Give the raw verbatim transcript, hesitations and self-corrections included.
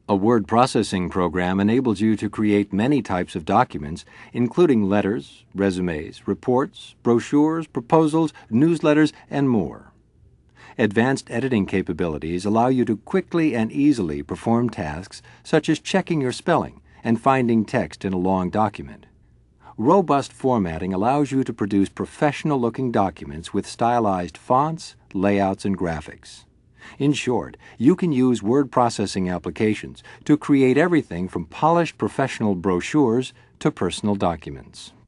A word processing program enables you to create many types of documents, including letters, resumes, reports, brochures, proposals, newsletters, and more. Advanced editing capabilities allow you to quickly and easily perform tasks such as checking your spelling and finding text in a long document. Robust formatting allows you to produce professional-looking documents with stylized fonts, layouts, and graphics. In short, you can use word processing applications to create everything from polished professional brochures to personal documents.